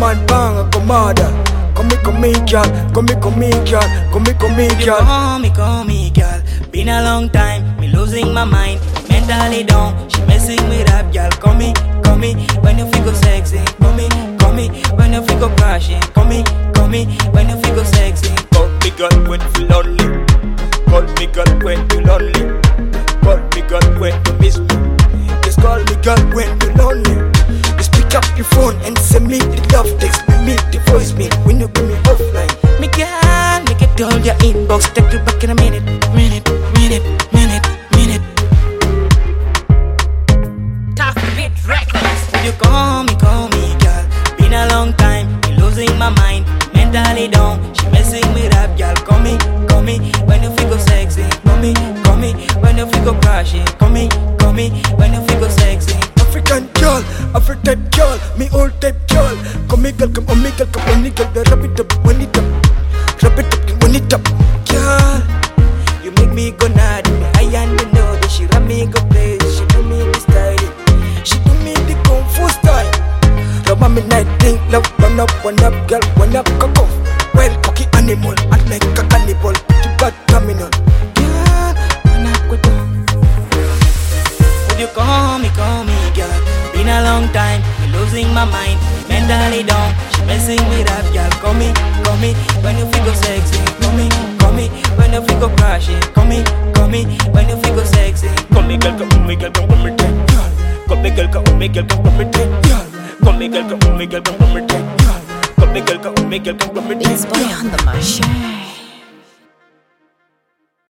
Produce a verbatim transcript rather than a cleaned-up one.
man bang a commanda. Come me, come me, girl. Come me, come me, girl. Come me, come me, girl. Call me, call me, girl. Been a long time, me losing my mind. Mentally down, she messing with up, girl. Call me, call me, when you feel sexy. Call me, call me, when you feel crashing. Call me, call me, when you feel sexy. Call me, girl, when you feel lonely. Call me, girl, when you lonely. Call me, girl, when you miss me. Just call me, girl, when you lonely. Just pick up your phone and send me the love text. Me, me, the voice me when you give me offline. Me can make it all your inbox. Take you back in a minute, minute, minute, minute, minute. Tough Beat Records. Would you call me, call me, girl? Been a long time, me losing my mind. Mentally down, she messing me up, girl. Call me, call me, when you feel sexy. Call me, call me, when you feel crashing. Call me, call me, when you feel sexy. African girl, African girl, me old type girl. Come me girl, come on me girl, come on me girl. Wrap it up, run it up, wrap it up, run it up. Girl, you make me go naughty. I and the know that she run me go crazy. She do me the style, she do me the kung fu style. Rubber me night thing, love one up, one up, girl, one up, cock off. Well, cocky animal, I like a cannibal. The bad terminal. Girl, one up, go down. Would you call me, call me, girl? Been a long time, me losing my mind. Mentally down, she messing with up, girl. Call me, call me, when you feel sexy. Call me, call me, when you feel crashing. Call me, call me, when you feel sexy. Call me, girl, come me, girl, come come me, girl. Call me, girl, come me, girl, come come me, girl. Call me, girl, come me, girl, come come me, girl. Call me, girl, come me, girl, come come me, girl. It's boy on the machine.